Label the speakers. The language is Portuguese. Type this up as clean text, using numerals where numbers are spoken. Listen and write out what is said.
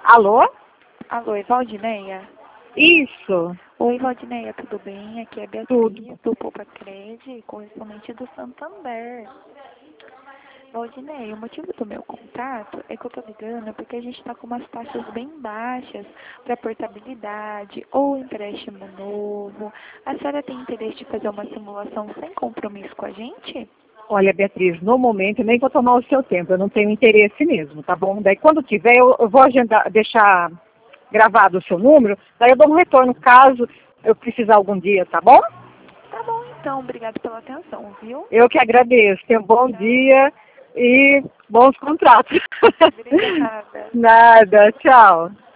Speaker 1: Alô?
Speaker 2: Alô, é Valdineia?
Speaker 1: Isso,
Speaker 2: Oi, Valdineia, tudo bem? Aqui é a
Speaker 1: tudo.
Speaker 2: Beatriz, do Poupa Crede, correspondente do Santander. Valdineia, o motivo do meu contato é que eu tô ligando porque a gente tá com umas taxas bem baixas para portabilidade ou empréstimo novo. A senhora tem interesse de fazer uma simulação sem compromisso com a gente?
Speaker 1: Olha, Beatriz, no momento eu nem vou tomar o seu tempo, eu não tenho interesse mesmo, tá bom? Daí quando tiver, eu vou agendar, deixar gravado o seu número, daí eu dou um retorno caso eu precisar algum dia, tá bom?
Speaker 2: Tá bom então, obrigado pela atenção, viu?
Speaker 1: Eu que agradeço. Tenha um bom dia e bons contratos.
Speaker 2: Obrigada.
Speaker 1: Nada, tchau.